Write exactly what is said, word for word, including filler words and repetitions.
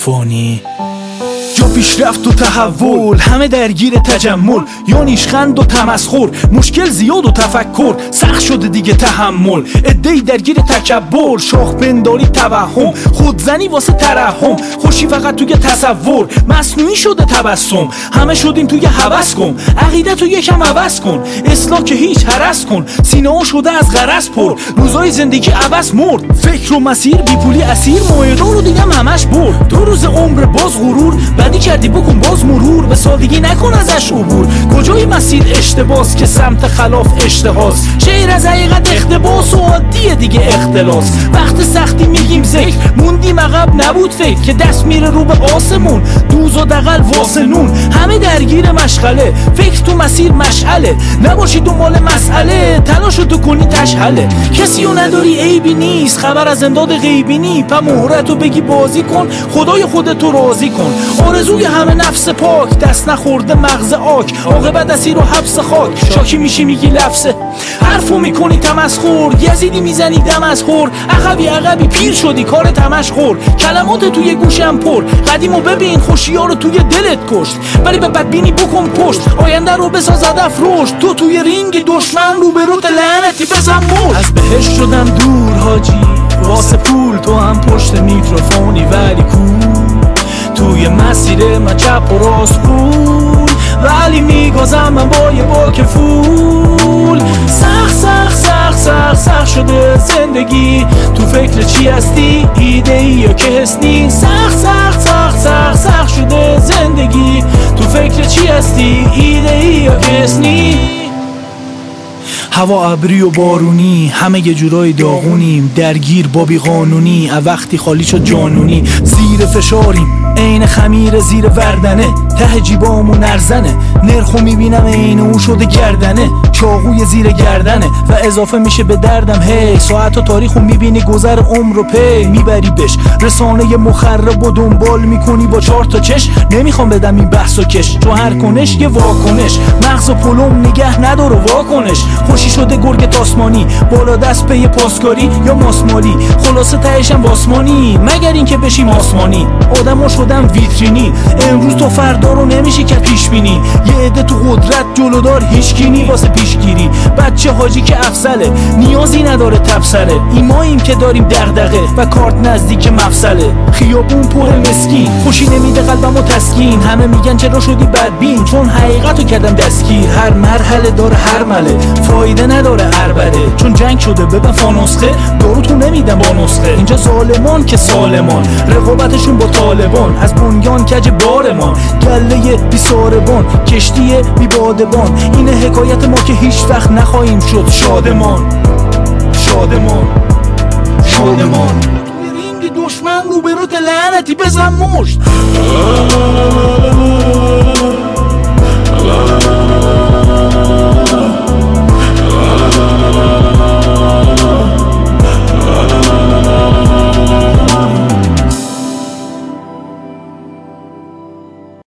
میکروفونی. جا پیشرفت و تحول، همه درگیر تجمل، یا نیشخند و تمسخر، مشکل زیاد و تفکر، سخت شده دیگه تحمل، عده‌ای درگیر تکبر، شاخ پنداری توهم، خودزنی واسه ترحم، خوشی فقط توی تصور، مصنوعی شده تبسم، همه شدیم توی هوس کن، عقیدت رو یکم عوض کن، اصلاح که هیچ هرس کن، سینه ها شده از غرض پر، روزای زندگی عوض مرد، فکر و مسیر بیپولی اسیر، مایدان رو دیگه همش برد، دو روز عمر باز غرور، بدی کردی بکن باز مرور، به سادگی نکن ازش عبور، کجای مسیر اشتباس که سمت خلاف اشتهاست، شعر از حقیقت اقتباس و عادیه دیگه اختلاس، وقت سختی میگیم ذکر، موندیم عقب نبود فکر، که دست میره رو به آسمون، دوز و دغل واسه نون، همه درگیر مشغله، فکر تو مسیر مشعله، نباشی دنبال مسئله، تلاشو تو کنی تشحله، کسی رو نداری عیبی نیست، خبر از امداد غیبی نی، پا مهرتو بگی بازی کن، خدای خودتو راضی کن، آرزوی همه نفس پاک، دست نخورده مغز آک، عاقبت اسیر و حبس خاک، شاکی میشی میگی لفظه، حرفو میکنی تمسخر، یزیدی میزنی دم از خور، عقبی عقبی پیر شدی کار تمشخور، کلمات توی گوشم پر، قدیمو ببین خوشی ها رو توی دلت کشت، ولی به بدبینی بکن پشت، آینده رو بساز هدف رشد، تو توی رینگ دشمن رو به روت لعنتی بزن مرد، از بهش شدم دور حاجی، واسه پول تو هم پشت میکروفونی ولی کول، توی مسیر من چپ و راست پول، ولی میگازم من با یه باک فول، سخت سخت سخت سخت سخت شده زندگی، تو فکر چی هستی ایده ای یا که حسنی، سخت سخت سخت سخت سخت شده زندگی، تو فکر چی هستی ایده ای یا که حسنی، هوا ابری و بارونی، همه یه جورای داغونیم، درگیر با بی قانونی، وقتی خالی شد جانونی، زیر فشاریم عین خمیر زیر وردنه، ته جیبامون ارزنه، نرخو میبینم عین اون شده گردنه، چاقوی زیر گردنه و اضافه میشه به دردم، هی ساعت و تاریخو میبینی گذر عمر رو پی میبری بش، رسانه مخرب و دنبال میکنی با چهار تا چش، نمیخوام بدم این بحث و کش، چون هر کنش یه واکنش، مغز و پلوم نگه نداره واکنش، خوشی شده گرگ تاسمانی، بالا دست پی پاسکاری یا ماسمالی، خلاصه تهشم واسمانی، مگر این که بشیم آسمانی، آدمو شدم ویترینی، امروز تو فردا رو نمیشه که پیش بینی، یه عده تو قدرت جلودار هیچکینی واسه پیشگیری، بچه حاجی که افسله نیازی نداره تبصره، این ماییم که داریم دغدغه و کارت نزدیک مفصله، خیابون پر مسکین، خوشی نمیده قلبمو تسکین، همه میگن چرا شدی بدبین، چون حقیقتو کردم دستگیر، هر مرحله داره هر مله، فایده نداره عربده، چون جنگ شده ببن فانوسخه، داروتون نمیدن با نسخه، اینجا ظالمان که سالمان، رقابتشون با طالبان، از بنیان کج بارمان، گله بی ساربان، کشتی بی بادبان، اینه حکایت ما که هیچ وقت نخواهیم شد شادمان، شادمان، شادمان، توی رینگ دشمن رو به روت لعنتی بزن مشت.